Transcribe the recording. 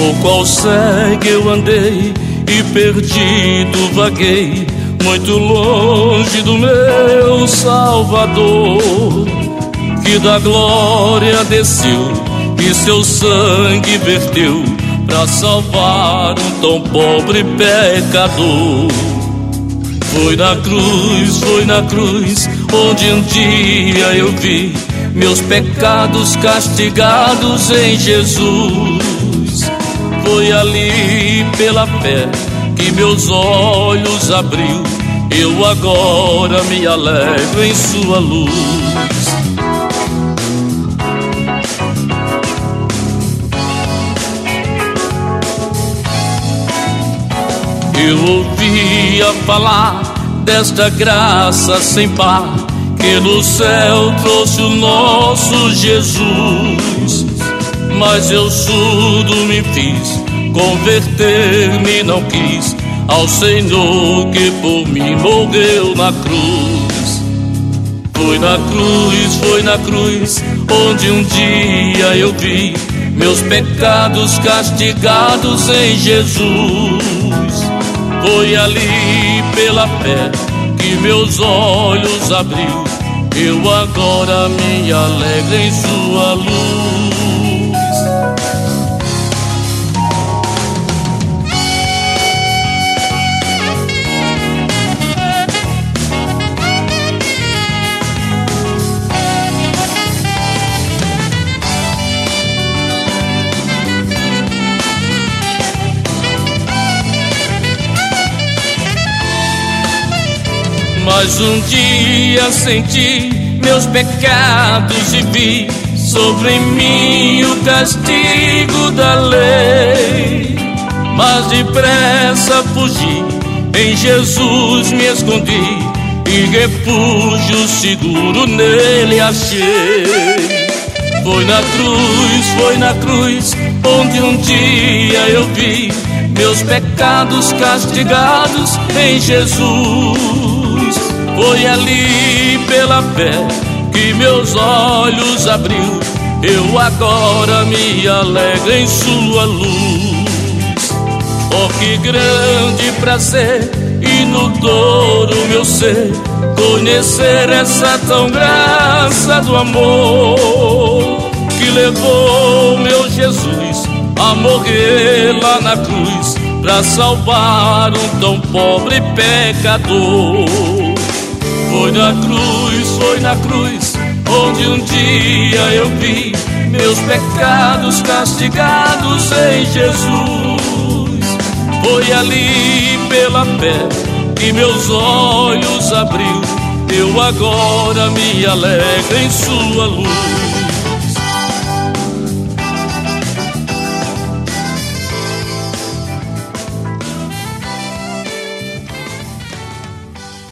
qual cego eu andei e perdido vaguei, muito longe do meu Salvador, que da glória desceu e seu sangue verteu pra salvar um tão pobre pecador. Foi na cruz, onde um dia eu vi meus pecados castigados em Jesus. Foi ali pela fé que meus olhos abriu, eu agora me alegro em sua luz. Eu ouvia falar desta graça sem par, que no céu trouxe o nosso Jesus. Mas eu surdo me fiz, converter-me não quis ao Senhor que por mim morreu na cruz. Foi na cruz, onde um dia eu vi meus pecados castigados em Jesus. Foi ali pela fé que meus olhos abriu, eu agora me alegro em sua luz. Mas um dia senti meus pecados e vi sobre mim o castigo da lei. Mas depressa fugi, em Jesus me escondi, e refúgio seguro nele achei. Foi na cruz, onde um dia eu vi meus pecados castigados em Jesus. Foi ali pela fé que meus olhos abriu, eu agora me alegro em sua luz. Oh, que grande prazer inundou o meu ser, conhecer essa tão graça do amor, que levou meu Jesus a morrer lá na cruz, pra salvar um tão pobre pecador. Foi na cruz, onde um dia eu vi meus pecados castigados em Jesus. Foi ali pela fé que meus olhos abriu, eu agora me alegro em sua luz.